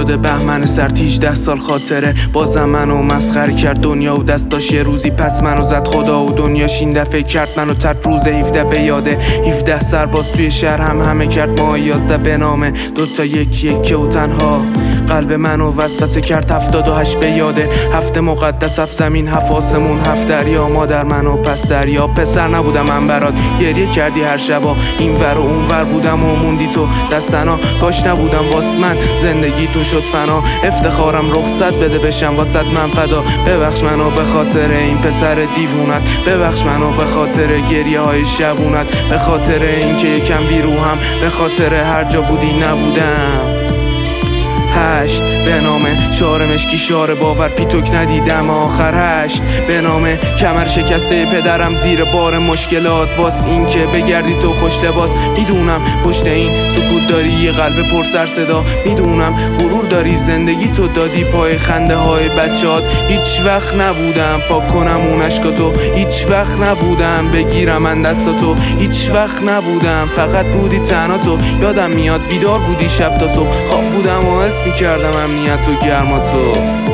یاد بهمن سرد 18 سال خاطره. بازم منو مسخره کرد دنیا و دست داشت یه روزی پس منو زد خدا و دنیاش این دفعه کرد منو ترد. روز 17 به یاده 17 سرباز توی شهر همه کرد ماه 11 به نامه دوتا یک و تنها قلب منو وسوسه کرد. 78 به یاده 7 مقدس 7 زمین 7 آسمون 7 دریا مادر منو پس دریا. پسر نبودم من برات گریه کردی هر شبا این ور و اون ور بودم و موندی تو دستنا. کاش نبودم واس من زندگیتون شد فنا. افتخارم رخصت بده بشم واسد من فدا. ببخش منو به خاطر این پسر دیوونت. ببخش منو به خاطر گریه های شبونت. به خاطر اینکه یکم بیروهم. به خاطر هر جا بودی نبودم. 8 به نامه شعار مشکی شعار باور پیتوک ندیدم آخر. 8 به نامه کمر شکسته پدرم زیر بار مشکلات. واس این که بگردی تو خوش لباس. میدونم پشت این سکوت داری یه قلب پر سر صدا. میدونم غرور داری زندگی تو دادی پای خنده های بچهات. هیچ وقت نبودم پاک کنم اون اشکاتو. هیچ وقت نبودم بگیرم من دستاتو. هیچ وقت نبودم فقط بودی تنها تو. یادم میاد بیدار بودی شب تا صبح. خواب بودم و حس میکردم امنیت و گرما تو.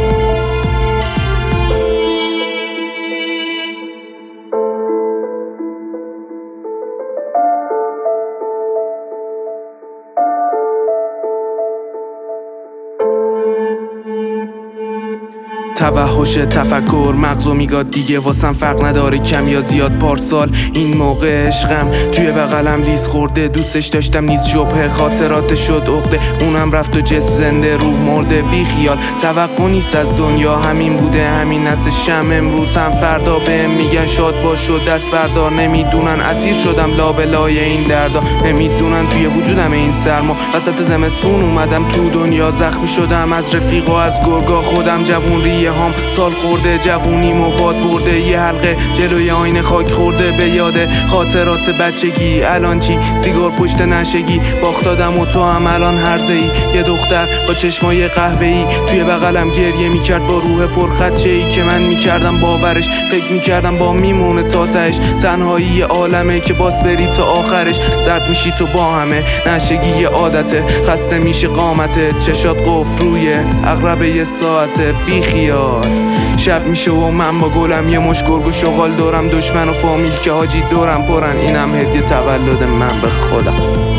توحش تفکر مغزو میگاد دیگه واسم فرق نداره کم یا زیاد. پارسال این موقع عشقم توی بغلم لیز خورده. دوستش داشتم نیز شبه خاطرات شد عقده. اونم رفت و جسم زنده روح مرده. بی خیال توقع نیست از دنیا همین بوده همین نسل شم. امروز هم فردا بهم میگن شاد باش و دست بردار. نمیدونن اسیر شدم لابلای این دردا. نمیدونن توی وجودم این سرما. وسط زمستون اومدم تو دنیا زخمی شدم از رفیق و از گرگا خودم. جوون ریه هم سال خورده جوونیم و باد برده. یه حلقه جلوی آینه خاک خورده به یاد خاطرات بچگی. الان چی سیگار پشت نشگی باخت دادم و تو هم الان هرزه ای. یه دختر با چشمای قهوه‌ای توی بغلم گریه میکرد با روح پرخدشه‌ای که من میکردم باورش. فکر میکردم با میمونه تا تهش. تنهایی عالمه که باز بری تا آخرش. زرد میشی تو با همه نشگی یه عادته. خسته میشه قامته چشات قفل روی عقربه یه ساعته. بی خیال شب میشه و من با گلم یه مش گرگ و شغال دارم. دشمن و فامیل که حاجی دورم پرن. اینم هدیه تولد من به خودم.